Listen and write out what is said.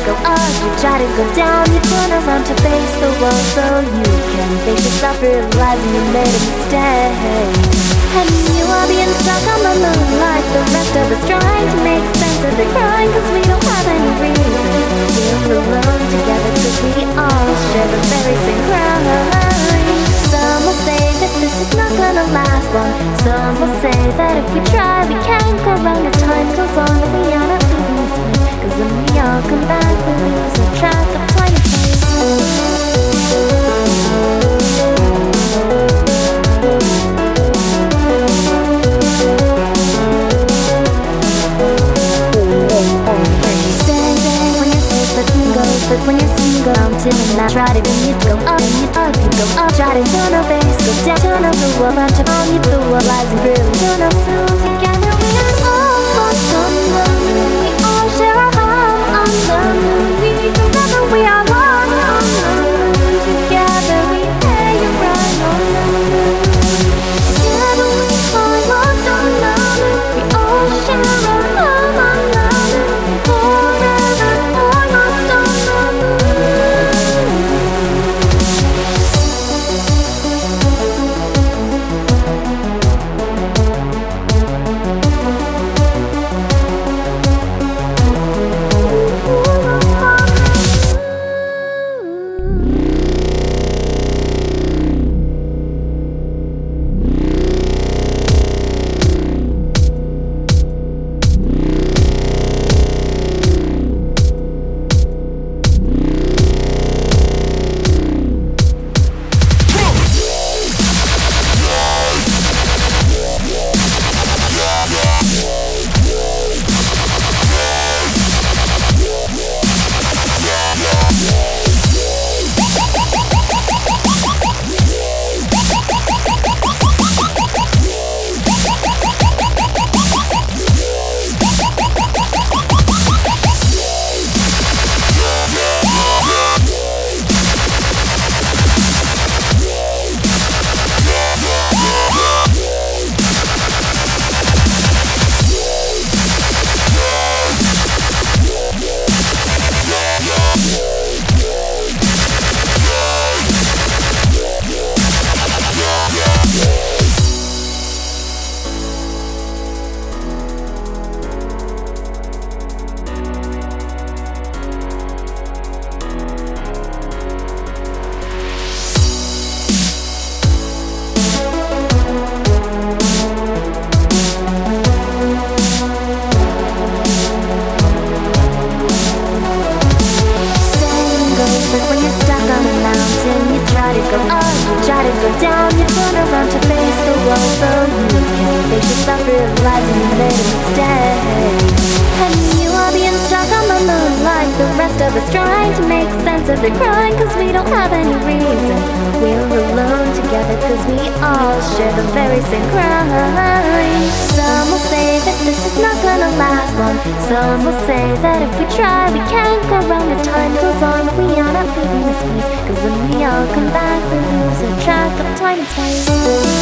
go up, you try to go down, you turn around to face the world so you can face yourself, realizing you made a mistake. And you are being stuck on the moon like the rest of us, trying to make sense of the crying, cause we don't have any reason. We're alone together cause we all share the very same crying. Some will say that this is not gonna last long. Some will say that if we try we can't go wrong as time goes on. But we are not leaving this place, cause when we all come back we lose our track of time and space. But when you're single, mountain and I try to be, you go up and you up, you go up. Try to turn our face, go down, turn up the world, run to on you, the world lies and through. Turn up soon together, we are all lost on the moon. We all share our home on the moon. We remember we are lost on the moon. Together we pay a ride on the moon. Together we are lost on the moon. We all share our home on the moon. Forever or lost on the moon. Go up, you try to go down, you turn around to face the world so you can face yourself, realizing you made a mistake. And you are being stuck on the moon like the rest of us, trying to make sense of the crying, cause we don't have any reason. We're alone together cause we all share the very same crying. Some will say that this is not gonna last long. Some will say that if we try we can't go wrong as time goes on. But we are not leaving this place, cause when we all come back we lose our track of time and space.